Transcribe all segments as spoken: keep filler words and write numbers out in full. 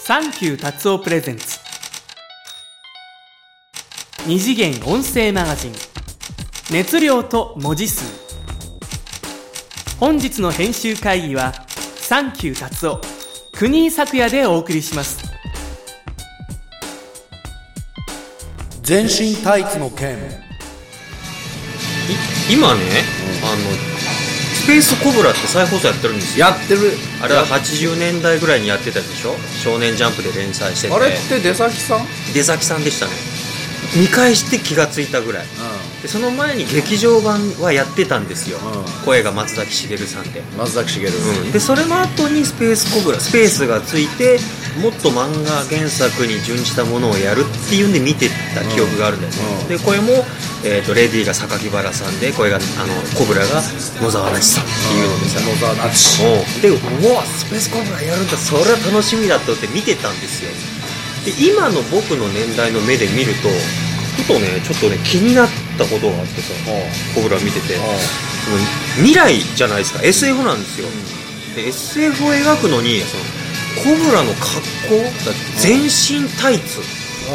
サンキュー達夫プレゼンツ二次元音声マガジン熱量と文字数。本日の編集会議はサンキュー達夫国井咲也でお送りします。 全身タイツの件。 今ね、うん、あのスペースコブラって再放送やってるんですよ。 やってる。 あれははちじゅうねんだいぐらいにやってたでしょ。少年ジャンプで連載してて。 あれって出崎さん出崎さんでしたね。見返して気がついたぐらい、うん、でその前に劇場版はやってたんですよ、うん、声が松崎しげるさんで松崎しげる、 うん、でそれの後にスペースコブラスペースがついてもっと漫画原作に準じたものをやるっていうんで見てた記憶があるんだよね、うん、で声も、えー、とレディーが榊原さんで声があのコブラが野沢那智さんっていうのでさ、 うん、野沢那智でうわスペースコブラやるんだそれは楽しみだとって見てたんですよ。で今の僕の年代の目で見るとふとねちょっとね気になったことがあってさ、コブラ見てて、その未来じゃないですか エスエフ なんですよ、うん、で エスエフ を描くのにそのコブラの格好だ全身タイツ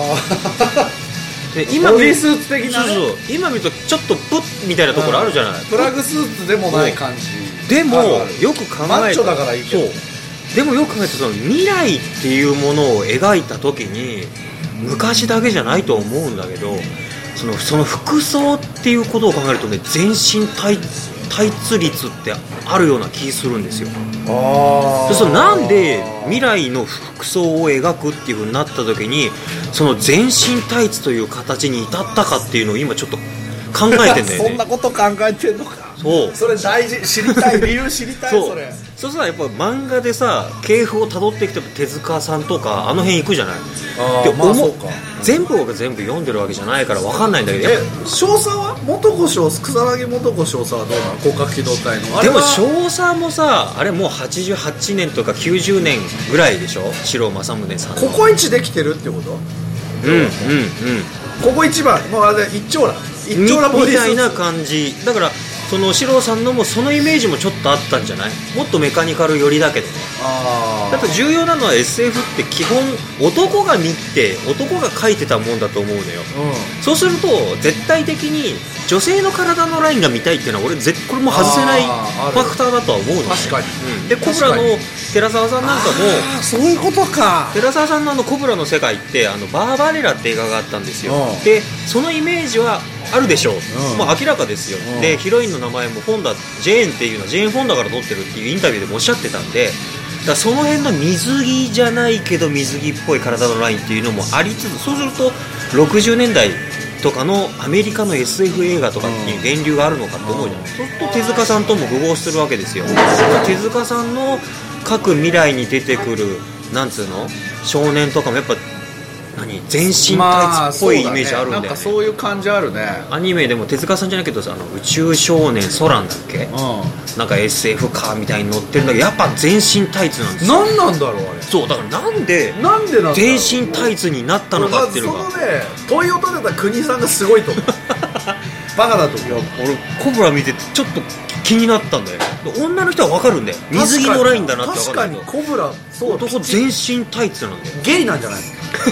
で今ボディスーツ的な、ね、 そうそう今見るとちょっとプッみたいなところあるじゃない、 プラグスーツでもない感じでもよく考えたマッチョだからいいけど、 そうでもよく考えてその未来っていうものを描いた時に昔だけじゃないと思うんだけどその、その服装っていうことを考えるとね全身タイ、タイツ率ってあるような気するんですよ。あでそのなんで未来の服装を描くっていう風になった時にその全身タイツという形に至ったかっていうのを今ちょっと考えてんだよねそんなこと考えてんのか。 そうそれ大事知りたい理由知りたいそうそれそうしたらやっぱ漫画でさ系譜をたどってきて手塚さんとかあの辺行くじゃない。 あで、 まあそうか全部が全部読んでるわけじゃないから分かんないんだけどえ少佐は元子少佐草薙元子少佐はどうなの広角機動隊のあれでも少佐もさあれもうはちじゅうはちねんとかきゅうじゅうねんぐらいでしょ四郎正宗さんここ一できてるってことうんうんうんここ一番もうあれ一丁羅一丁羅ボディスーツみたいな感じだからその四郎さんのもそのイメージもちょっとあったんじゃない。もっとメカニカル寄りだけどね。あだって重要なのは エスエフ って基本男が見て男が描いてたもんだと思うのよ、うん、そうすると絶対的に女性の体のラインが見たいっていうのは俺ぜこれも外せないファクターだとは思うの、ね、 確かに、 うん、でコブラの寺澤さんなんかもあそういうことか。 寺澤さんのあのコブラの世界ってあのバーバレラって映画があったんですよ、うん、でそのイメージはあるでしょう、うん、もう明らかですよ、うん、でヒロインの名前もフォンダジェーンっていうのはジェーン・フォンダから取ってるっていうインタビューでもおっしゃってたんでだからその辺の水着じゃないけど水着っぽい体のラインっていうのもありつつそうするとろくじゅうねんだいとかのアメリカの エスエフ 映画とかっていう源流があるのかって思うじゃん、うん、そうすると手塚さんとも符合するわけですよ。手塚さんの各未来に出てくるなんつうの少年とかもやっぱ何全身タイツっぽいイメージあるんだよね、まあ、そうだね。なんかそういう感じあるね。 アニメでも手塚さんじゃないけどさあの宇宙少年ソランだっけ、うん、なんか エスエフ カーみたいに乗ってるんだけどやっぱ全身タイツなんですよ。 何なんだろうあれ。 そうだからなんでなんでなん全身タイツになったのかっていうのがそのね問いを立てた国さんがすごいと思うバカだと思う。 いや俺コブラ見ててちょっと気になったんだよ。女の人は分かるんだよ水着のラインだなって分かるけど確かにコブラそう男全身タイツなんだよ。 ゲイなんじゃない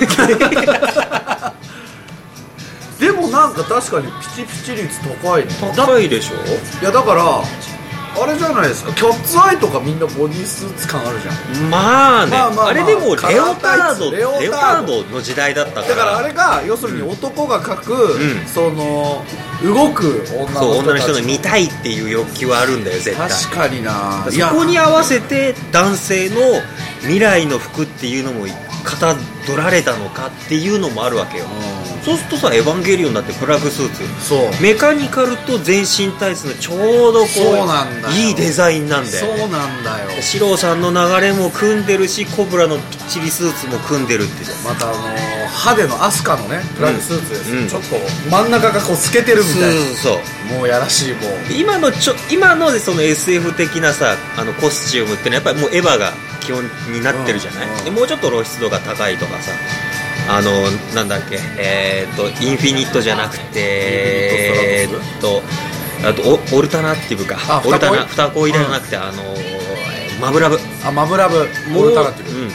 でもなんか確かにピチピチ率高いね。 高いでしょ。 いやだからあれじゃないですかキャッツアイとかみんなボディスーツ感あるじゃん。 まあね、まあまあまあ、あれでもレオタードレオタードの時代だったからだからあれが要するに男が描く、うん、その動く女の人そう女の人の見たいっていう欲求はあるんだよ絶対。 確かにな。 そこに合わせて男性の未来の服っていうのもかたどられたのかっていうのもあるわけよ、うん、そうするとさエヴァンゲリオンだってプラグスーツそうメカニカルと全身タイツのちょうどこうそうなんだよいいデザインなんだよ。 そうなんだよ。 シローさんの流れも組んでるしコブラのピッチリスーツも組んでるってまたあのー、派手のアスカのねプラグスーツです、うん、ちょっと真ん中がこう透けてるみたいなそうそうもうやらしいもう今のちょ今のその エスエフ 的なさあのコスチュームってのはやっぱりもうエヴァが基本になってるじゃない、うんうん、でもうちょっと露出度が高いとかさあのなんだっけえー、っとインフィニットじゃなくてえー、っとあと オ, オルタナティブかオルタナ二恋じゃなくて、うん、あのマブラブあマブラブオルタナティブ、うん、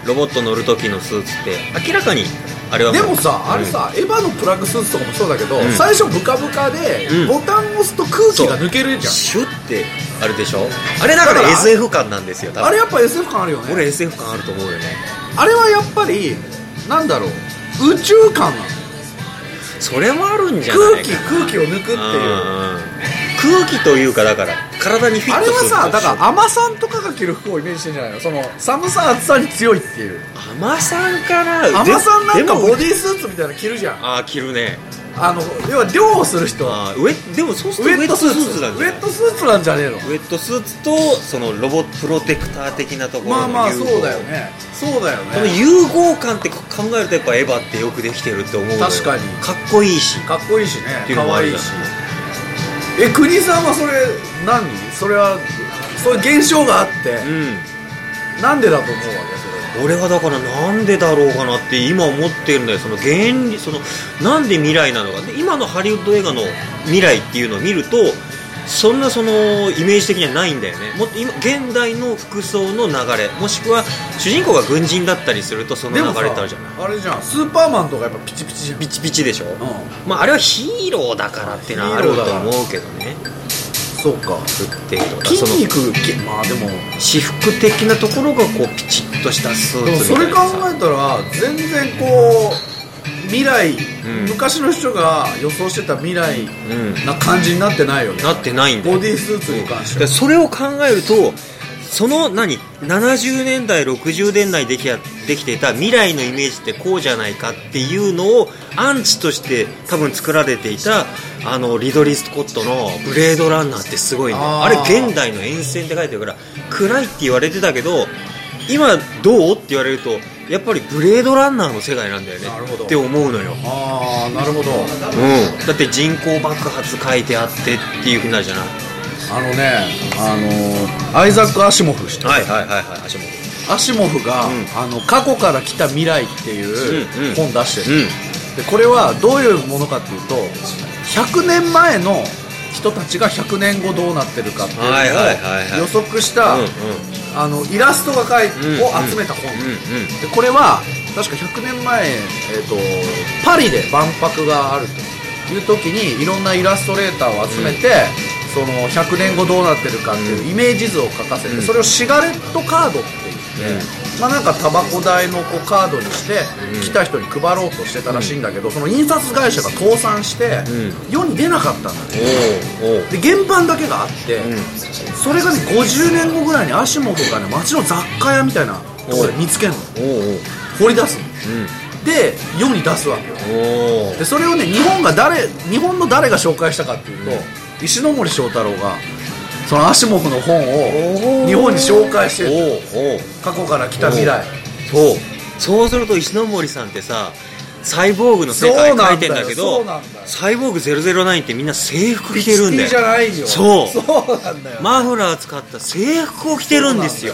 ロボット乗る時のスーツって明らかにあれはでもさ、あれさ、エヴァのプラグスーツとかもそうだけど、 うん最初ブカブカで、 うんボタンを押すと空気が抜けるじゃん。 シュッてあるでしょ。あれだからだからエスエフ 感なんですよ多分。 あれやっぱ エスエフ 感あるよね。 俺 エスエフ 感あると思うよね。 あれはやっぱりなんだろう、宇宙感なの。 それもあるんじゃないかな。 空気空気を抜くっていう。 うん空気というかだから体にフィッあれトするはさ、だから海女さんとかが着る服をイメージしてんじゃないの。その寒さ暑さに強いっていう。 海女さんかな。 海女さんなんかボデディースーツみたいなの着るじゃん。 ああ着るね。 あの要は漁をする人はあーウェでもそうすウるとェットスーツなんじゃないウェットスーツなんじゃねえの。 ウェットスーツとそのロボプロテクター的なところのまあまあ融合そうだよね。そうだよこのね。 融合感って考えるとやっぱエヴァってよくできてるって思うのよ。 確かにかっこいいし。 かっこいいしね。 っていうのもあるじゃん可愛いし。え、国さんはそれ何？それはそういう現象があって、 うんなんでだと思うわけそれ。 俺はだからなんでだろうかなって今思ってるんだよ。その原理、そのなんで未来なのかで、今のハリウッド映画の未来っていうのを見るとそんなそのイメージ的にはないんだよね。もっと今現代の服装の流れ、もしくは主人公が軍人だったりするとその流でもされってあるじゃない。 あれじゃん、スーパーマンとかやっぱピチピチじゃん。 ピチピチでしょ、 うまあ、あれはヒーローだからっていうのはあると思うけどね。 ん、そうか。 っていうとか筋その肉、きまあでも私服的なところがこうピチッとしたスーツでもみたいそれ考なさえたら全然こう未来、 ん昔の人が予想してた未来うんな感じになってないよね。 なってないんだよ。 ボディースーツに関しては、 でそれを考えるとその何ななじゅうねんだいろくじゅうねんだいできやできていた未来のイメージってこうじゃないかっていうのをアンチとして多分作られていたあのリドリー・スコットのブレードランナーってすごいんだよ。 あーあれ現代の沿線って書いてるから暗いって言われてたけど今どうって言われるとやっぱりブレードランナーの世界なんだよねなるほどって思うのよ。 ああなるほど。 うん、だって人工爆発書いてあってっていうふうになるじゃない。 あのね、あのーアイザック・アシモフして、 はいはいはいはい足元アシモフが、 うんあの過去から来た未来っていううんうん本出してる、 うんでこれはどういうものかっていうとひゃくねんまえの人たちがひゃくねんごどうなってるかっていうのをはいはいはいはい予測した、 うんうんあのイラストが描いうんを集めた本、 うんうんでこれは確かひゃくねんまえ、えー、とパリで万博があるという時にいろんなイラストレーターを集めて、そのひゃくねんごどうなってるかっていうイメージ図を描かせて、 うんそれをシガレットカードって言って、まあ、なんかタバコ代のこうカードにしてうん来た人に配ろうとしてたらしいんだけど、その印刷会社が倒産してうん世に出なかったんだね。 おうおうで原版だけがあって、 うんそれがねごじゅうねんごぐらいにアシモフがね街の雑貨屋みたいなところで見つけるの、 おうおう掘り出すのうんで世に出すわけよ。 おうでそれをね日本が誰日本の誰が紹介したかっていうと、石ノ森章太郎がそのアシモフの本を日本に紹介してる。 おうおう過去から来た未来。 そうそうすると石ノ森さんってさサイボーグの世界書いてんだけそどうなんだよサイボーグゼロゼロナインってみんな制服ピ着てるんだよ。 チピチじゃないよ。 そうそうなんだよ。 マフラー使った制服を着てるんですよ。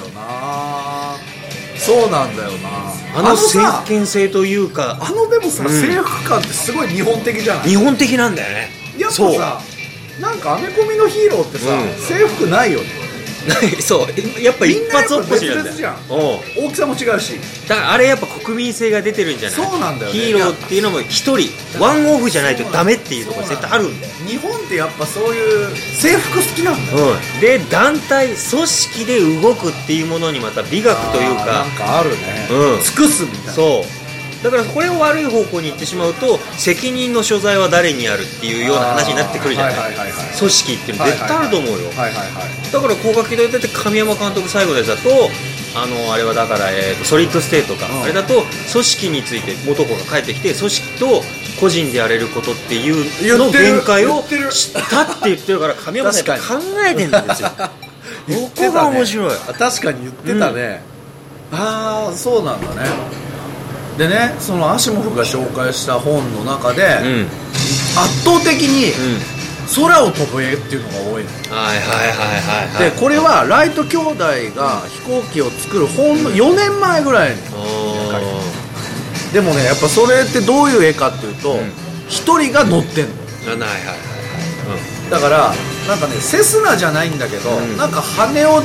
そうなんだよな。 あのさ先見性というかあのでもさ、 うん制服感ってすごい日本的じゃない。 日本的なんだよね。 やっぱそうさなんかアメコミのヒーローってさ、 うん制服ないよね。 そうやっぱ一発起こしなんだよ。 みんなやっぱ別々じゃんおう大きさも違うし。 だからあれやっぱ国民性が出てるんじゃない。 そうなんだよねヒーローっていうのも一人ワンオフじゃないとダメっていうところ絶対あるんだよ。 日本ってやっぱそういう制服好きなんだよ。 うん、で団体組織で動くっていうものにまた美学というあーかなんかあるね、 うん尽くすみたいな。 そうだからこれを悪い方向に行ってしまうと責任の所在は誰にあるっていうような話になってくるじゃない。 あーはいはいはいはい組織っていうの絶対あると思うよ。 はいはいはいだから高架機動隊って神山監督最後のやつだとあのあれはだから、えーとソリッドステートか、 うんあれだと組織について元子が帰ってきて組織と個人でやれることっていうの言ってる限界を言ってる知ったって言ってるから神山さんやっぱ考えてるんですよ言ってたねここが面白い。 あ確かに言ってたね、ああそうなんだね。でねそのアシモフが紹介した本の中で、 うん圧倒的にうん空を飛ぶ絵っていうのが多いの、 はいはいはいはいはい。 でこれはライト兄弟が飛行機を作るほんのよねんまえぐらいに、でもねやっぱそれってどういう絵かっていうとん一、人が乗ってんの。 あーはいはいはいはいだからなんかねセスナじゃないんだけど、 うんなんか羽を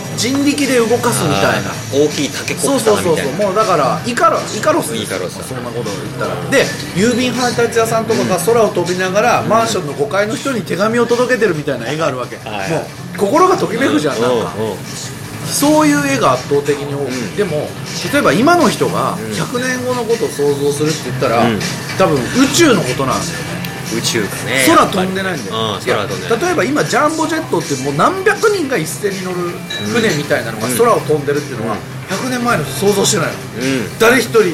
人力で動かすみたいな大きいタケコプタそうそうーみたいな。 そうそうもうだからイカロイカロスイカロスだそんなことを言ったらで郵便配達屋さんとかが空を飛びながら、うん、マンションのごかいの人に手紙を届けてるみたいな絵があるわけ、はい、もう心がときめくじゃん、うん、なんか、うんうん、そういう絵が圧倒的に多く、うん、でも例えば今の人がひゃくねんごのことを想像するって言ったら、うん、多分宇宙のことなんだよね。 宇宙かね空飛んでないんだよ、 うん、空飛んで例えば今ジャンボジェットってもう何百人が一斉に乗る船みたいなのが空を飛んでるっていうのはひゃくねんまえの人想像してないの、うん、誰一人、うんうんうん、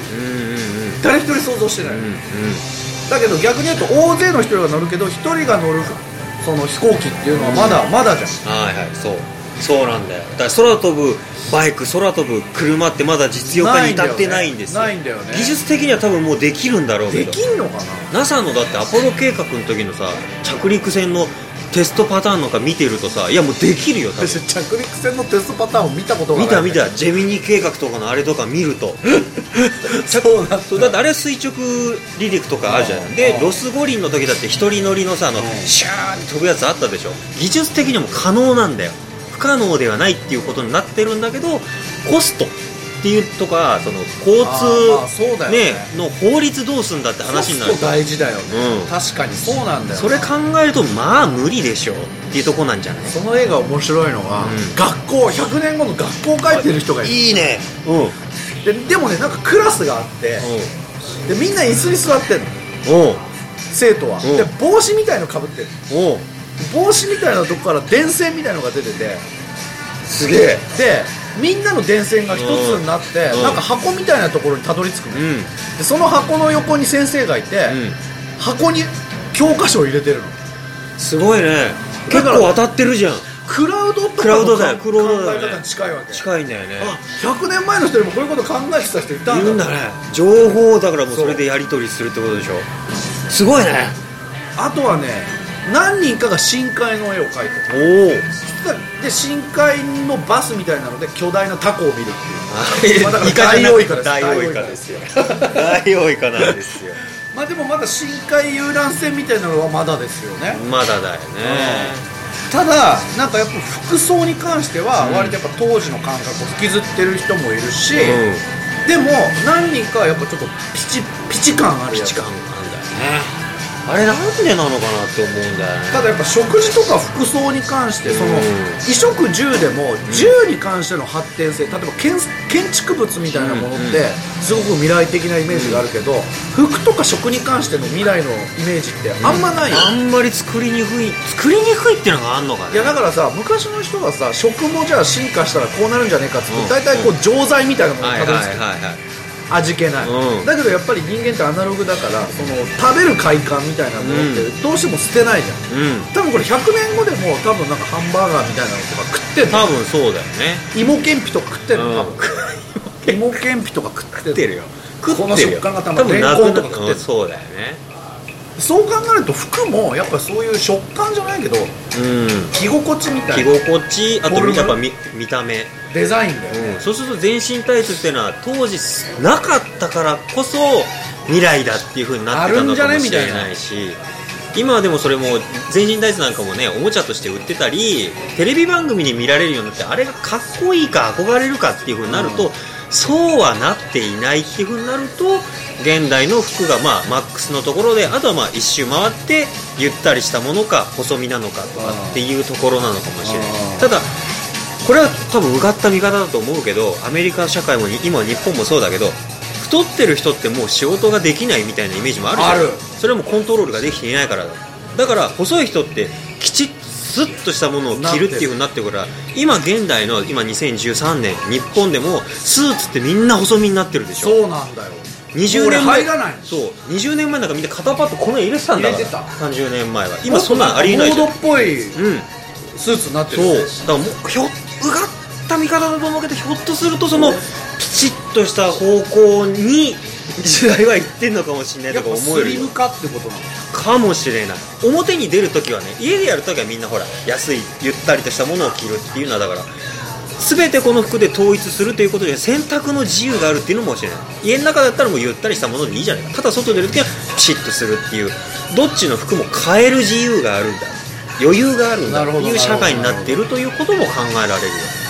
誰一人想像してないの、うんうん、だけど逆に言うと大勢の人が乗るけど一人が乗るその飛行機っていうのはまだ、うん、まだじゃん。 はいはいそうそうなんだよ。だから空飛ぶバイク空飛ぶ車ってまだ実用化に至ってないんですよ。 ないんだよね。 技術的には多分もうできるんだろうけど。 できんのかな。 ナサ のだってアポロ計画の時のさ着陸船のテストパターンなんか見てるとさいやもうできるよ多分。 着陸船のテストパターンを見たことがない、 ね、見た見たジェミニ計画とかのあれとか見るとそうなんそうだってあれは垂直離陸とかあるじゃん。でロス五輪の時だって一人乗りのさあのシャーって飛ぶやつあったでしょ。技術的にも可能なんだよ。不可能ではないっていうことになってるんだけどコストっていうとかその交通、ねね、の法律どうすんだって話になる。 コスト大事だよね、うん、確かにそうなんだよ。 それ考えるとまあ無理でしょっていうとこなんじゃない。 その映画面白いのが、うん、学校ひゃくねんごの学校を書いてる人がいる。 いいね、 うん、で, でもねなんかクラスがあって、うん、でみんな椅子に座ってるの、うん、生徒は、うん、で帽子みたいのかぶってる、うん帽子みたいなとこから電線みたいのが出ててすげえでみんなの電線が一つになって、うん、なんか箱みたいなところにたどり着くの、うん、でその箱の横に先生がいて、うん、箱に教科書を入れてるの。 すごいね。結構当たってるじゃん。 クラウドとかの考え方に近いわけ。 近いんだよね。 あひゃくねんまえの人でもこういうこと考えてた人いたんだ。 いるんだね。情報だからもうそれでやり取りするってことでしょ。すごいね。 あとはね何人かが深海の絵を描いてる。おで深海のバスみたいなので巨大なタコを見るっていう、まあ、だからダイオウイカです。 ダイオウイカですよ。ダイオウイカなんですよ。 まあでもまだ深海遊覧船みたいなのはまだですよね。 まだだよね。 ただなんかやっぱ服装に関しては割とやっぱ当時の感覚を引きずってる人もいるし、うん、でも何人かはやっぱちょっとピチピチ感あるやつ。 ピチ感あるんだよね。あれなんでなのかなって思うんだよね。 ただやっぱ食事とか服装に関してその衣食住でも住に関しての発展性、例えば建築物みたいなものってすごく未来的なイメージがあるけど、服とか食に関しての未来のイメージってあんまないよ、 うん、あんまり作りにくい作りにくいっていうのがあんのかね。 いやだからさ昔の人がさ食もじゃあ進化したらこうなるんじゃねえかって言って大体こう錠剤みたいなものにたどり着く、味気ない、うん、だけどやっぱり人間ってアナログだからその食べる快感みたいなものってどうしても捨てないじゃん、うん、多分これひゃくねんごでも多分なんかハンバーガーみたいなのとか食ってる。 多分そうだよね。 芋けんぴとか食ってる、うん、多分芋けんぴとか食ってる食ってるよ。 この食感がたまにレンコンとか食ってる、うん、 そうだよね。 そう考えると服もやっぱそういう食感じゃないけど、うん、着心地みたいな。 着心地、あとやっぱ 見, 見た目デザインだよね、 うん、そうすると全身タイツっていうのは当時なかったからこそ未来だっていう風になってたのかもしれないし、今はでもそれも全身タイツなんかもねおもちゃとして売ってたりテレビ番組に見られるようになってあれがかっこいいか憧れるかっていう風になると、うん、そうはなっていないっていう風になると現代の服がまあマックスのところであとはまあ一周回ってゆったりしたものか細身なのかとかっていうところなのかもしれない。ただこれは多分うがった見方だと思うけどアメリカ社会も今日本もそうだけど太ってる人ってもう仕事ができないみたいなイメージもあるじゃん。ある。それもコントロールができていないからだ。だから細い人ってきちっスッとしたものを着るっていう風になってるから今現代の今にせんじゅうさんねん日本でもスーツってみんな細身になってるでしょ。 そうなんだよ。 にじゅうねんまえ入らない。 そうにじゅうねんまえなんかみんな肩パッドこの入れてたんだからさんじゅうねんまえは今そんなのありえないじゃん。 モードっぽいスーツになってる、ね、 そうだからもうひょうがった見方だと思うけどひょっとするとそのピチッとした方向に時代は行ってんのかもしれないとか思える。 スリム化ってことなのかもしれない。表に出るときはね家でやるときはみんなほら安いゆったりとしたものを着るっていうのはだから全てこの服で統一するということで選択の自由があるっていうのもしれない。家の中だったらもうゆったりしたものでいいじゃないか。ただ外出るときはピシッとするっていうどっちの服も変える自由があるんだ余裕があるんだっていう社会になっているということも考えられるよ。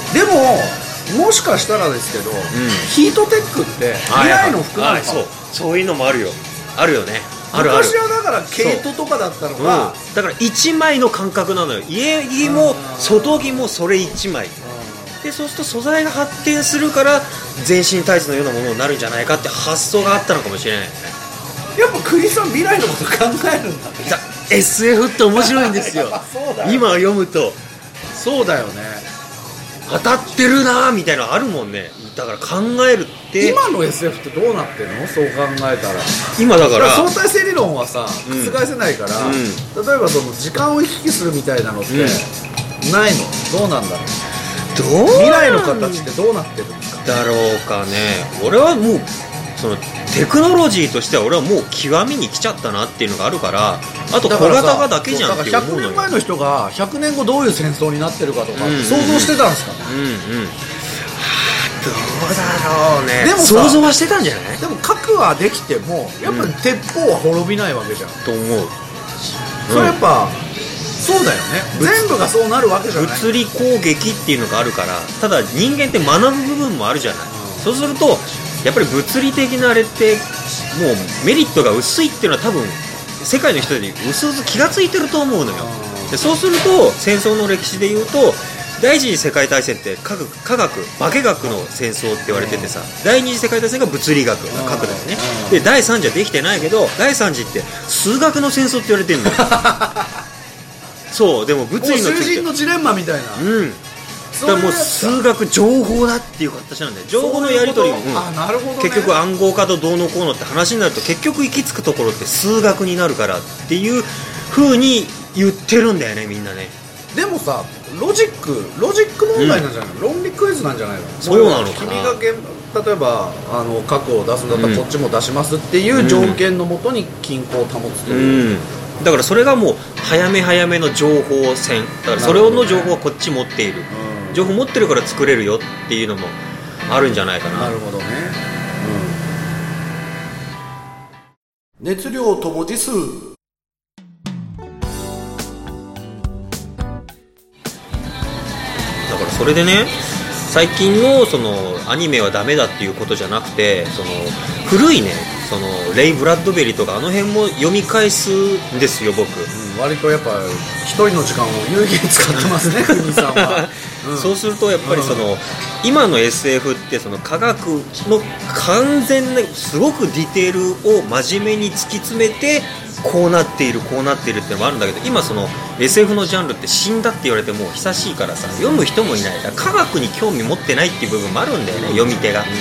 でももしかしたらですけど、うん、ヒートテックって未来の服なのかも。 そうそういうのもあるよあるよね。あるある。 昔はだから毛糸とかだったのが、 うん、だからいちまいの感覚なのよ。家着も外着もそれいちまいで、そうすると素材が発展するから全身タイツのようなものになるんじゃないかって発想があったのかもしれないよね。 やっぱ国さん未来のこと考えるんだね。 エスエフ って面白いんですよそうだよ今読むとそうだよね。 当たってるなみたいなのあるもんね。だから考えるって今の エスエフ ってどうなってるの？そう考えたら今だから相対性理論はさ覆せないから、うんうん、例えばその時間を行き来するみたいなのってないの？どうなんだろう。 どう未来の形ってどうなってるんですか？ だろうかね。俺はもうそのテクノロジーとしては俺はもう極みに来ちゃったなっていうのがあるから、あと小型化だけじゃんって思うのよ。 だからひゃくねんまえの人がひゃくねんごどういう戦争になってるかとか想像してたんですかね。 うんうん、うんうんどうだろうね。 でも想像はしてたんじゃない？ でも核はできてもやっぱり鉄砲は滅びないわけじゃん、うん、 と思う、うん、 それやっぱそうだよね。全部がそうなるわけじゃない。 物理攻撃っていうのがあるから。ただ人間って学ぶ部分もあるじゃない、うん、そうするとやっぱり物理的なあれってもうメリットが薄いっていうのは多分世界の人に薄々気がついてると思うのよ。でそうすると戦争の歴史で言うと第一次世界大戦って科学、科学化学の戦争って言われててさ、第二次世界大戦が物理学の核だよね。で第三次はできてないけど第三次って数学の戦争って言われてるのよそうでも物理の囚人のジレンマみたいな。 うんだからもう数学情報だっていう形なんだよ。情報のやり取りも、うん、 あなるほどね、 結局暗号化とどうのこうのって話になると結局行き着くところって数学になるからっていう風に言ってるんだよねみんなね。 でもさロジックロジック問題なんじゃないの、うん、論理クイズなんじゃないの。 そうなのかな。 君が例えばあの核を出すんだったらこっちも出しますっていう条件のもとに均衡を保つという、うん、だからそれがもう早め早めの情報戦だからそれの情報はこっち持っている、うん、情報持ってるから作れるよっていうのもあるんじゃないかな。 なるほどね、うん、熱量と文字数。 だからそれでね最近のそのアニメはダメだっていうことじゃなくてその古いねそのレイ・ブラッドベリーとかあの辺も読み返すんですよ僕、 うん、割とやっぱ一人の時間を有意義に使ってますね国さんは、 うん、そうするとやっぱりその、うん、今の エスエフ ってその科学の完全なすごくディテールを真面目に突き詰めてこうなっているこうなっているっていうのもあるんだけど今その エスエフ のジャンルって死んだって言われてもう久しいからさ読む人もいないから科学に興味持ってないっていう部分もあるんだよね読み手が、うん、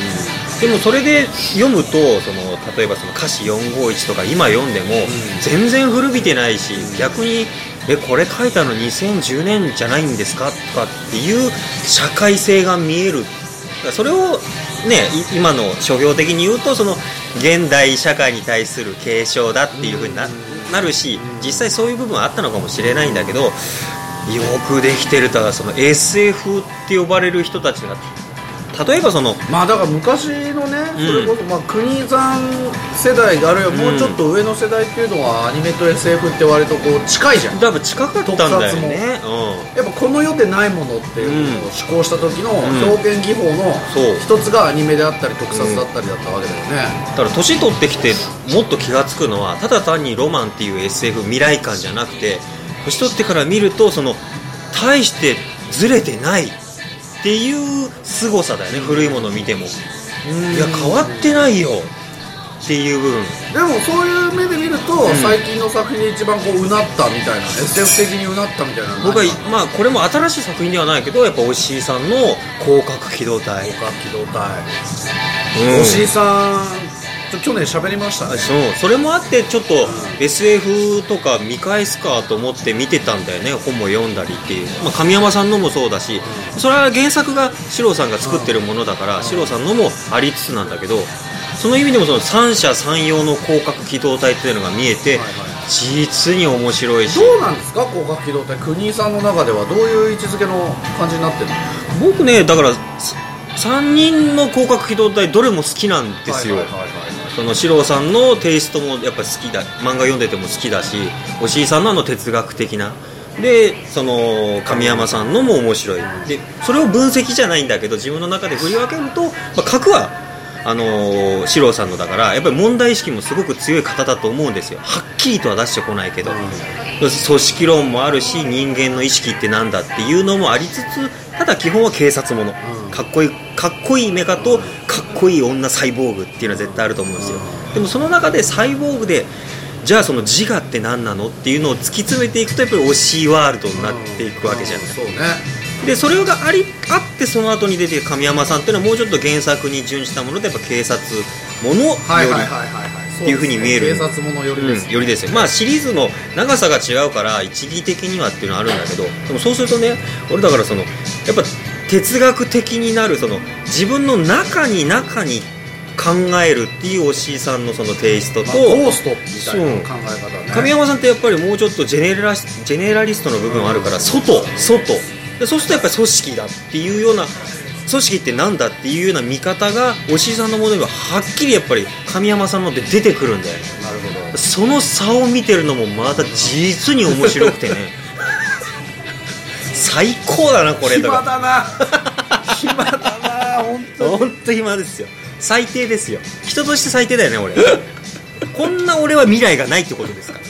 でもそれで読むとその例えばその歌詞よんごいちとか今読んでも全然古びてないし逆にえこれ書いたのにせんじゅうねんじゃないんですかとかっていう社会性が見える。それをね今の書評的に言うとその現代社会に対する警鐘だっていう風に な, なるし実際そういう部分はあったのかもしれないんだけどよくできてる。ただその エスエフ って呼ばれる人たちが例えばそのまあだから昔のね、うん、それこそまあ国さん世代あるいはもうちょっと上の世代っていうのはアニメと エスエフ って割とこう近いじゃん。 多分近かったんだよね、 うん、やっぱこの世でないものっていうのを施行した時の表現技法の一つがアニメであったり特撮だったりだったわけだよね、 うん、だから年取ってきてもっと気がつくのはただ単にロマンっていう エスエフ 未来感じゃなくて年取ってから見るとその大してずれてないっていう凄さだよね。古いものを見てもいや変わってないよっていう部分。 でもそういう目で見ると、うん、最近の作品で一番こううなったみたいな エスエフ 的にうなったみたいな僕はまあこれも新しい作品ではないけどやっぱ押井さんの広角機動隊広角機動隊、うん、押井さん去年喋りましたね。 そうそれもあってちょっと エスエフ とか見返すかと思って見てたんだよね。本も読んだりっていう、まあ、神山さんのもそうだし、うん、それは原作が四郎さんが作ってるものだから、うん、四郎さんのもありつつなんだけどその意味でもその三者三様の広角機動隊っていうのが見えて、はいはい、実に面白いし。 どうなんですか広角機動隊国井さんの中ではどういう位置づけの感じになってるの。 僕ねだからさんにんの広角機動隊どれも好きなんですよ。その四郎さんのテイストもやっぱ好きだ漫画読んでても好きだし押井さんのあの哲学的なでその神山さんのも面白いで、それを分析じゃないんだけど自分の中で振り分けると、まあ、核はあのー、四郎さんのだからやっぱり問題意識もすごく強い方だと思うんですよ。はっきりとは出してこないけど、うん、組織論もあるし人間の意識ってなんだっていうのもありつつ、ただ基本は警察もの、うん、かっこいいかっこいいメカとかっこいい女サイボーグっていうのは絶対あると思うんですよ。でもその中でサイボーグでじゃあその自我って何なのっていうのを突き詰めていくとやっぱり推しワールドになっていくわけじゃない、うん、そうね。でそれがありあってその後に出て神山さんっていうのはもうちょっと原作に準じたものでやっぱ警察ものよりっていう風に見える、 警察ものよりです、 うん、よりですよ。まあシリーズの長さが違うから一義的にはっていうのはあるんだけど、でもそうするとね俺だからそのやっぱ哲学的になるその自分の中に中に考えるっていう押井さんのそのテイストと、まあ、 ゴーストみたいな考え方ね。 神山さんってやっぱりもうちょっとジェネラ、ジェネラリストの部分あるから、うん、外外でそうするとやっぱり組織だっていうような、組織ってなんだっていうような見方が押井さんのものにははっきりやっぱり神山さんので出てくるんだよね。 なるほど。 その差を見てるのもまた実に面白くてね最高だなこれ。 暇だな暇だな本当に本当暇ですよ。最低ですよ。人として最低だよね俺こんな俺は未来がないってことですから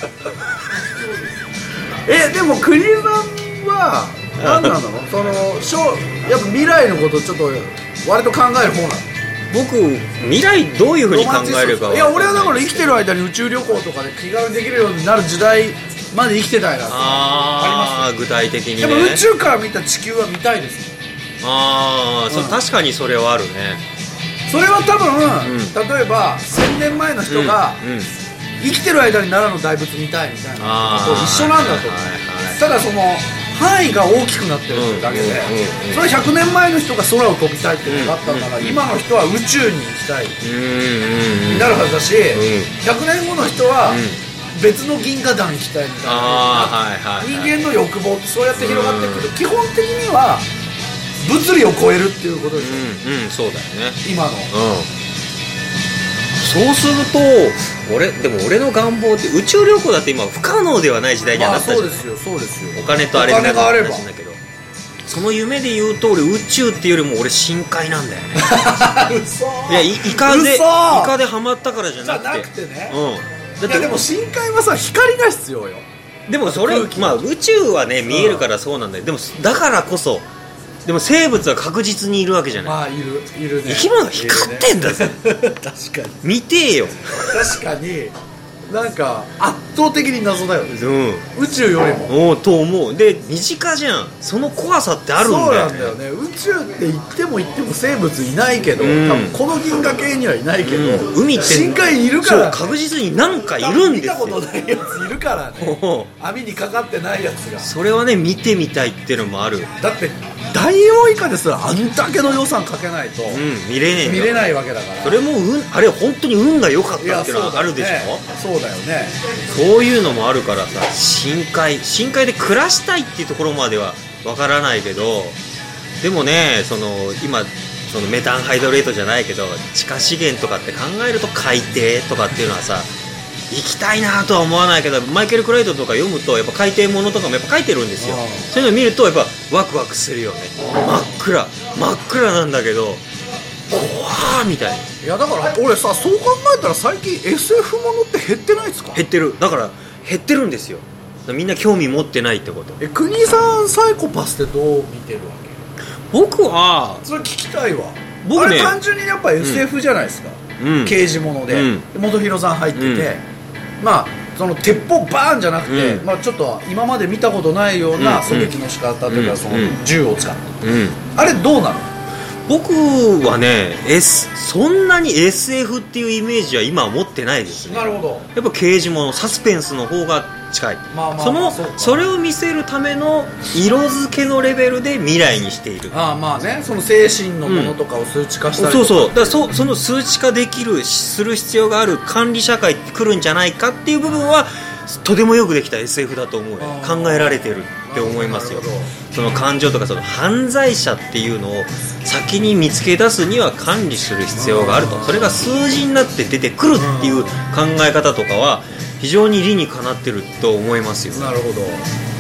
えでも国さんは何なのそのやっぱ未来のことをちょっと割と考える方なの？ 僕未来どういう風に考えるかは、 いや俺はだから生きてる間に宇宙旅行とかで気軽にできるようになる時代まで生きてたいな。 ああ具体的にね。 でも宇宙から見た地球は見たいですよ。 ああ、うん、確かにそれはあるね。 それは多分、うん、例えばせんねんまえの人が、うんうん、生きてる間に奈良の大仏見たいみたいなのと一緒なんだと思う、はいはい、ただその範囲が大きくなってるだけで、うんうんうん、それはひゃくねんまえの人が空を飛びたいっていうのがあったんだから、うんうんうん、今の人は宇宙に行きたいになるはずだし、うん、ひゃくねんごの人は、うん別の銀河団行きたいみたいな、はいはいはい、人間の欲望ってそうやって広がってくる。基本的には物理を超えるっていうことですよ、 うんうん、そうだよね今の、うん、 そうすると俺でも俺の願望って宇宙旅行だって今不可能ではない時代にはなったじゃない、まあ、そうですよそうですよ。お金とあれがあれば話だけど、その夢で言うと俺宇宙っていうよりも俺深海なんだよね嘘いやイカでイカでハマったからじゃなくてじゃなくてね、 うんだっていやでも深海はさ光が必要よ。 でもそれまあ宇宙はね見えるからそうなんだよ。でもだからこそでも生物は確実にいるわけじゃない。 まあいるいるね。 生き物が光ってんだぜ、ね、 確かに見てえよ。 確かになんか圧倒的に謎だよね、うん、宇宙よりもおと思う。で身近じゃん。その怖さってあるんだよね。 そうなんだよね。宇宙って言っても言っても生物いないけど、うん、多分この銀河系にはいないけど、うん、海って深海いるから、ね、 そう確実に何かいるんですよ。 見たことないやついるからね網にかかってないやつが。 それはね見てみたいっていうのもある。 だってダイオウイカですらあんだけの予算かけないと、うん、 見れねえ見れないわけだから。 それも、うん、あれ本当に運が良かったっていうのはあるでしょ。 そうだよね。 そういうのもあるからさ、深海深海で暮らしたいっていうところまではわからないけど、でもねその今そのメタンハイドレートじゃないけど地下資源とかって考えると海底とかっていうのはさ行きたいなとは思わないけど、マイケル・クライトンとか読むとやっぱ海底ものとかもやっぱ書いてるんですよ。そういうのを見るとやっぱワクワクするよね。真っ暗真っ暗なんだけど怖ーみたいな。 いやだから俺さそう考えたら最近 エスエフ ものって減ってないですか？ 減ってる。だから減ってるんですよ。みんな興味持ってないってこと。 え国さんサイコパスってどう見てるわけ？ 僕はそれ聞きたいわ。 僕ねあれ単純にやっぱ エスエフ じゃないですか、うん、刑事もので、うん、本広さん入ってて、うん、まあその鉄砲バーンじゃなくて、うん、まあ、ちょっと今まで見たことないような狙撃の仕方というか、うん、その銃を使って、うん、あれどうなの？ 僕はね、S、そんなに エスエフ っていうイメージは今は持ってないですね。 なるほど。 やっぱ刑事ものサスペンスの方が近い、まあまあまあ、その そ, それを見せるための色付けのレベルで未来にしている。 ああまあね、その精神のものとかを数値化したりとか、 うん、そうそうだから そ, その数値化できるする必要がある管理社会って来るんじゃないかっていう部分はとてもよくできた エスエフ だと思うよ。考えられてるって思いますよ。その感情とかその犯罪者っていうのを先に見つけ出すには管理する必要があると。それが数字になって出てくるっていう考え方とかは非常に理にかなってると思いますよ。 なるほど。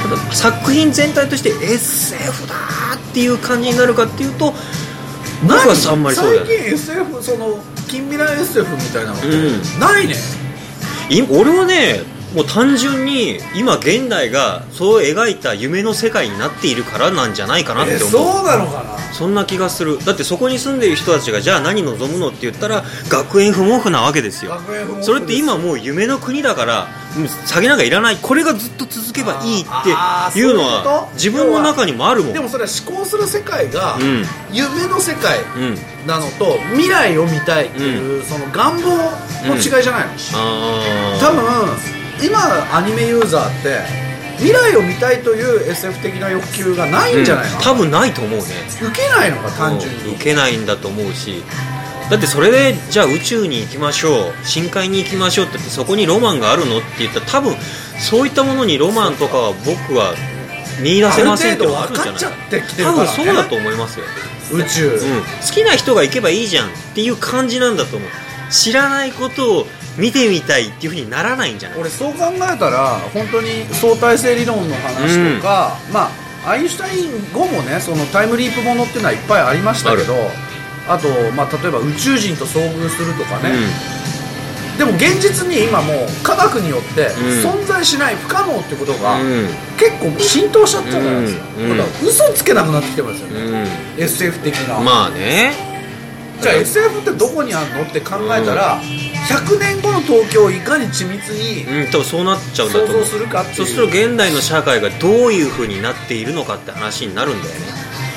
ただ作品全体として エスエフ だーっていう感じになるかっていうと僕はあんまりそうだよね。 最近 エスエフ その近未来 エスエフ みたいなのって、 うん、 ないね。 俺はねもう単純に今現代がそう描いた夢の世界になっているからなんじゃないかなって思う。 えそうなのかな。 そんな気がする。だってそこに住んでいる人たちがじゃあ何望むのって言ったら学園不毛布なわけですよ。それって今もう夢の国だから下げなんかいらない、これがずっと続けばいいっていうのは自分の中にもあるもん。 でもそれは思考する世界が夢の世界なのと未来を見たいっていうその願望の違いじゃないの、うん、あ多分今アニメユーザーって未来を見たいという エスエフ 的な欲求がないんじゃないの、うん、 多分ないと思うね。 受けないのか単純に、 うん、受けないんだと思うし、だってそれでじゃあ宇宙に行きましょう深海に行きましょうって言ってそこにロマンがあるのって言ったら多分そういったものにロマンとかは僕は見出せませんってのがあるんじゃない。 ある程度分かっちゃってきてるから、ね、 多分そうだと思いますよ宇宙、うん、 好きな人が行けばいいじゃんっていう感じなんだと思う。知らないことを見てみたいっていう風にならないんじゃない。 俺そう考えたら本当に相対性理論の話とか、うん、まあアインシュタイン後もねそのタイムリープものっていうのはいっぱいありましたけど、 あ, あと、まあ、例えば宇宙人と遭遇するとかね、うん、でも現実に今もう科学によって存在しない不可能ってことが結構浸透しちゃったじゃないですか、うんうん、だから嘘つけなくなってきてますよね、うん、エスエフ 的な。 まあね。 じゃあ エスエフ ってどこにあるのって考えたら、うん、ひゃくねんごの東京をいかに緻密にうん、多分そうなっちゃうんだと思う。 想像するかっていう。 そうすると現代の社会がどういう風になっているのかって話になるんだよね。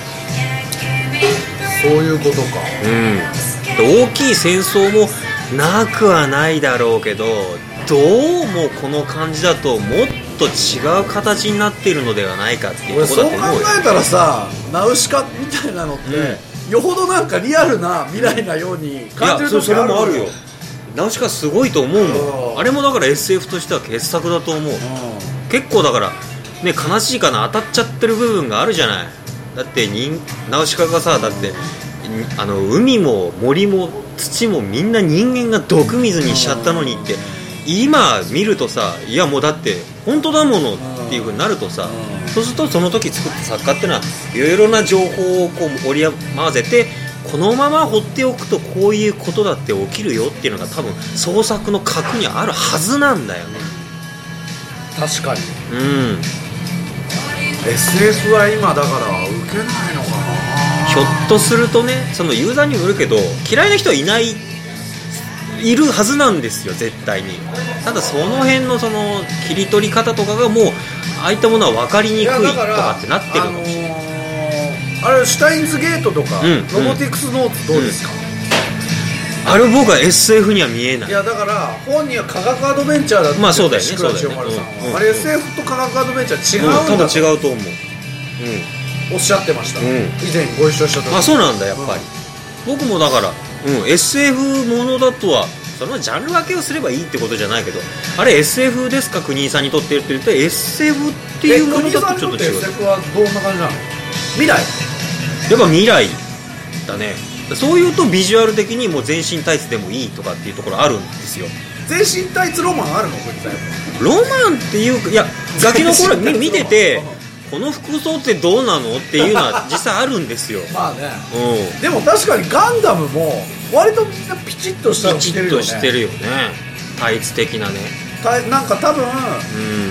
そういうことか。 うん。大きい戦争もなくはないだろうけど、どうもこの感じだともっと違う形になっているのではないかっていうところだと思うよ。 俺そう考えたらさ、ナウシカみたいなのって、うん、よほどなんかリアルな未来なように感じる時があるのよ。いや、それもあるよ。ナウシカすごいと思うもん。あれもだから エスエフ としては傑作だと思う。結構だからね、悲しいかな、当たっちゃってる部分があるじゃない。だって人ナウシカがさ、だってあの海も森も土もみんな人間が毒水にしちゃったのにって、今見るとさ、いやもうだって本当だものっていう風になるとさ、そうするとその時作った作家っていうのはいろいろな情報をこう織り交ぜて、このまま放っておくとこういうことだって起きるよっていうのが多分創作の核にあるはずなんだよね。 確かに。 うん。 エスエフ は今だから受けないのかな。 ひょっとするとね、そのユーザーにもよるけど嫌いな人はいないいるはずなんですよ絶対に。ただその辺のその切り取り方とかがもうああいったものは分かりにくいとかってなってるのかもしれない。 あれシュタインズゲートとか、うん、ロボティクスノーツどうですか、 うん、あれ僕は エスエフ には見えない。 いやだから本人は科学アドベンチャーだって、 まあそうだよね、 そうだよね、うんうん、あれ エスエフ と科学アドベンチャー違うんだ、 うん、多分違うと思う、 うん、おっしゃってました、うん、以前ご一緒した時。 あ、そうなんだやっぱり、うん、僕もだから、うん、エスエフ ものだとはそのジャンル分けをすればいいってことじゃないけど、あれ エスエフ ですか国井さんにとってるって言ったら エスエフ っていうものだとちょっと違う。 エスエフ はどんな感じなの？未来やっぱ未来だね。そういうとビジュアル的にもう全身タイツでもいいとかっていうところあるんですよ。 全身タイツロマンあるの？国井さんロマンっていうか、いやガキの頃見ててこの服装ってどうなのっていうのは実際あるんですよ。 まあね、うん、でも確かにガンダムも割とみんなピチッとしたの着てるよね。 ピチッとしてるよね、タイツ的なね。 なんか多分、うん、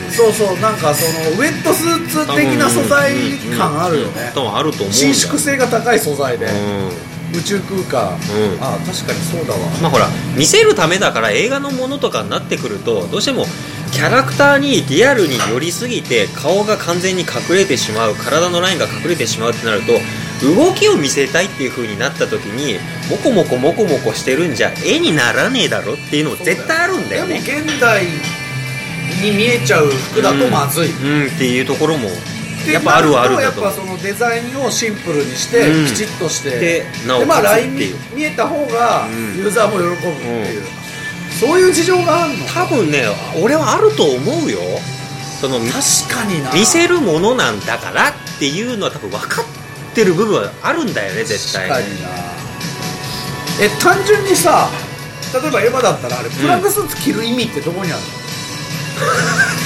そうそう、なんかそのウェットスーツ的な素材感あるよね。 多分あると思うんだ。 伸縮性が高い素材で、うん、宇宙空間、うん、ああ確かにそうだわ。 まあほら見せるためだから映画のものとかになってくるとどうしてもキャラクターにリアルに寄りすぎて顔が完全に隠れてしまう、体のラインが隠れてしまうってなると動きを見せたいっていう風になった時にモコモコモコモコしてるんじゃ絵にならねえだろっていうのも絶対あるんだよね。 でも現代に見えちゃう服だとまずい、 うん、うん、っていうところもやっぱあるはあるんだと思う。 やっぱそのデザインをシンプルにして、うん、きちっとしてでなおかつっていう、まあ、見えた方がユーザーも喜ぶっていう、うん、そういう事情があるの。 多分ね俺はあると思うよ。その確かにな、 見せるものなんだからっていうのは多分分かってる部分はあるんだよね絶対。 確かにな。え単純にさ、例えばエヴァだったらあれプラグスーツ着る意味ってどこにあるの？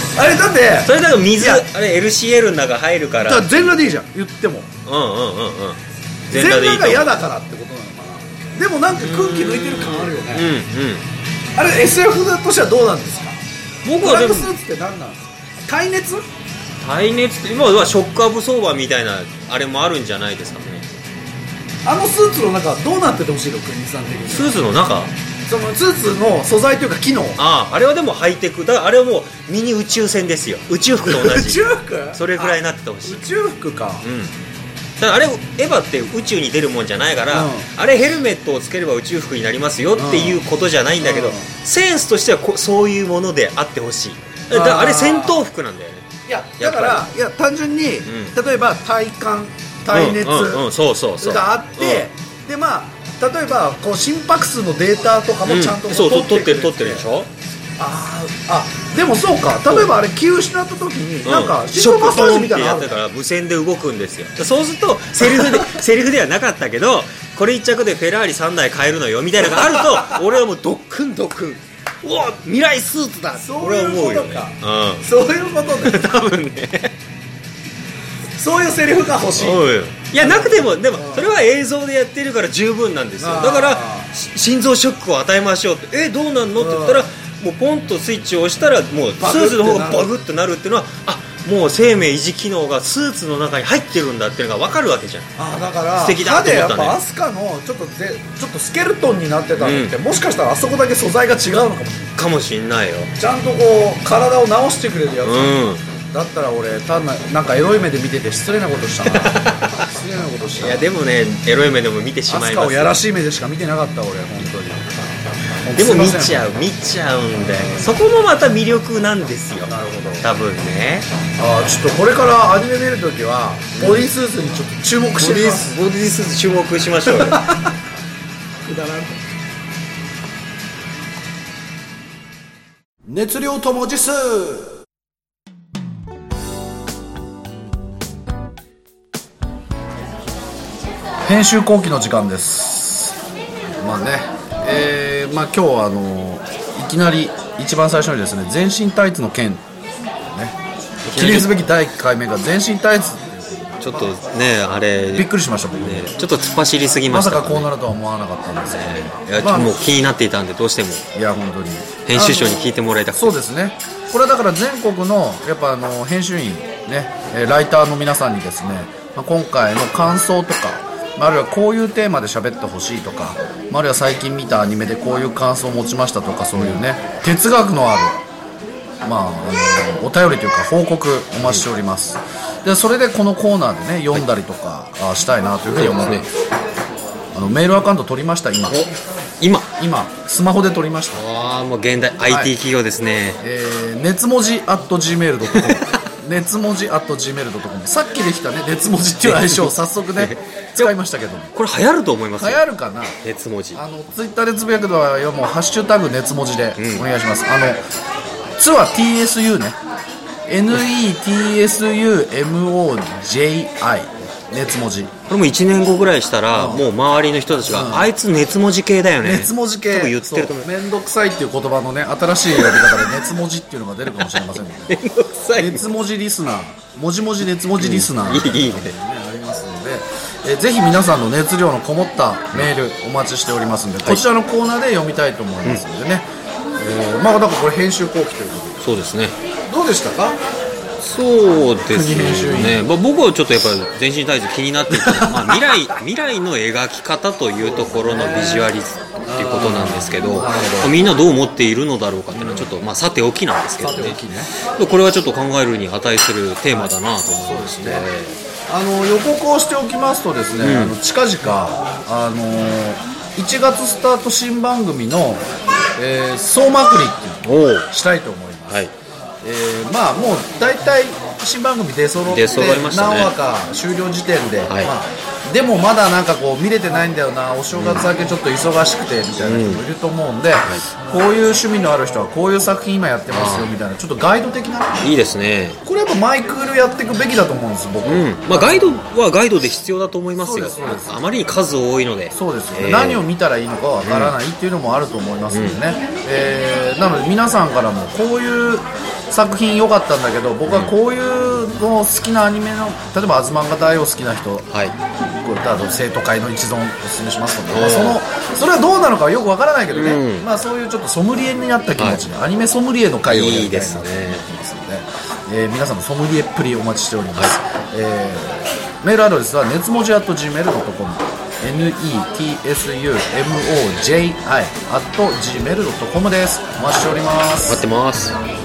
あれだってそれだと水あれ エルシーエル の中入るからだから全裸でいいじゃん言ってもうんうんうんうん全裸が嫌だからってことなのかな。でもなんか空気抜いてる感あるよね。 うんうんあれ エスエフ としてはどうなんですか。 僕はでもブラックスーツって何なんですか。耐熱耐熱って今はショックアブソーバーみたいなあれもあるんじゃないですかね。 あのスーツの中どうなっててほしいの国さん的に。 スーツの中そのスーツの素材というか機能。 あああれはでもハイテクだからあれはもうミニ宇宙船ですよ。宇宙服と同じ宇宙服それぐらいになっててほしい。 宇宙服か。 うんだからあれエヴァって宇宙に出るもんじゃないから、うん、あれヘルメットをつければ宇宙服になりますよっていうことじゃないんだけど、うん、センスとしてはこそういうものであってほしい。だからあれ戦闘服なんだよね。 いやだからいや単純に、うん、例えば体感耐熱があってでまあ例えばこう心拍数のデータとかもちゃんと、うん、 そう取ってる取ってるでしょ。 ああでもそうか例えばあれ気を失った時に、うん、なんか心臓マッサージみたいなのあるから無線で動くんですよ。そうするとセリフでセリフではなかったけどこれ一着でフェラーリさんだい買えるのよみたいなのがあると俺はもうドックンドックンうわ未来スーツだそういうことか、 うん、 そういうことね多分ねそういうセリフが欲しい。 いやなくてもでもそれは映像でやってるから十分なんですよ。だから心臓ショックを与えましょうってえどうなんのって言ったらもうポンとスイッチを押したらもうスーツの方がバグってなるっていうのはあもう生命維持機能がスーツの中に入ってるんだっていうのが分かるわけじゃん。 あだから素敵だって思ったね。 やっぱアスカのちょっとでちょっとスケルトンになってたのって、うん、もしかしたらあそこだけ素材が違うのかもかもしんないよ。 ちゃんとこう体を直してくれるやつ、うんだったら俺単ななんかエロい目で見てて失礼なことしたな失礼なことした。 いやでもねエロい目でも見てしまいます。 アスカをやらしい目でしか見てなかった俺本当に。 でも見ちゃう見ちゃうんだよね。そこもまた魅力なんですよ。 なるほど多分ね。 あちょっとこれからアニメ見るときはボディースーツにちょっと注目してみます。 ボディースーツ注目しましょうよくだらん熱量と文字数。編集後期の時間です。まあね、えー、まあ今日はあのいきなり一番最初にですね全身タイツの件ね記念すべきだいいっかいめが全身タイツちょっとねあれびっくりしました僕ね。 ちょっと突っ走りすぎました、ね、 まさかこうなるとは思わなかったんですけど、ねいや、まあ、もう気になっていたんでどうしてもいや本当に編集長に聞いてもらいたくて。 そうですねこれはだから全国のやっぱあの編集員ねライターの皆さんにですね、まあ、今回の感想とかあるいはこういうテーマで喋ってほしいとかあるいは最近見たアニメでこういう感想を持ちましたとかそういうね哲学のある、まあ、あのお便りというか報告お待ちしております。でそれでこのコーナーでね読んだりとか、はい、したいなというふうに思ってます。あのメールアカウント取りました今今今スマホで取りました。 ああもう現代 アイティー 企業ですね、はいえー、熱文字 アットジーメールドットコム熱文字 アットジーメールドットコム さっきできたね熱文字っていう愛称を早速ね使いましたけどこれ流行ると思いますよ。 流行るかな熱文字。 あのツイッターでつぶやくのはもうハッシュタグ熱文字でお願いします、うん、あのつは ティーエスユー ね エヌイーティーエスユーエムオージェイアイ 熱文字。 これもいちねんごぐらいしたら、うん、もう周りの人たちが、うん、あいつ熱文字系だよね熱文字系多分言ってると思う。 めんどくさいっていう言葉のね新しい呼び方で熱文字っていうのが出るかもしれませんのでめんどくさい熱文字リスナー文字文字熱文字リスナー、 うん、いいねありますのでえぜひ皆さんの熱量のこもったメールお待ちしておりますので、はい、こちらのコーナーで読みたいと思いますのでね、うんえー、まあだからこれ編集後期ということでそうですね。 どうでしたか。 そうですね、まあ、僕はちょっとやっぱり全身タイツ気になっていたのは、まあ、未来未来の描き方というところのビジュアリズムっていうことなんですけど、まあ、みんなどう思っているのだろうかっていうのはちょっと、まあ、さておきなんですけど ね, ねこれはちょっと考えるに値するテーマだなと思いまして、 あの予告をしておきますとですね、うん、あの近々あのいちがつスタート新番組の、えー、総まくりっていうのをしたいと思います。はいえー、まあもう大体新番組出揃って何話か終了時点で、はいまあ、でもまだなんかこう見れてないんだよなお正月明けちょっと忙しくてみたいな人もいると思うんで、うん、こういう趣味のある人はこういう作品今やってますよみたいなちょっとガイド的ないいですね。 これやっぱマイクールやっていくべきだと思うんです僕、 うんまあ、ガイドはガイドで必要だと思いますよ。あまりに数多いのでそうですよね、えー、何を見たらいいのかわからないっていうのもあると思いますのでね、うんえー、なので皆さんからもこういう作品良かったんだけど、僕はこういうの好きなアニメの、例えば「アズマンガ大王」好きな人、 はい、 これあと生徒会の一存おすすめしますとか、まあ、そのそれはどうなのかはよくわからないけどね、うん、まあ、そういうちょっとソムリエになった気持ちで、はい、アニメソムリエの会をやりたいなと思ってますので、えー、皆さんのソムリエっぷりお待ちしております、はい、えー、メールアドレスはねつもじ アットジーメールドットコム ネツモジ アット ジーメールドットコム です。お待ちしております。 待ってます。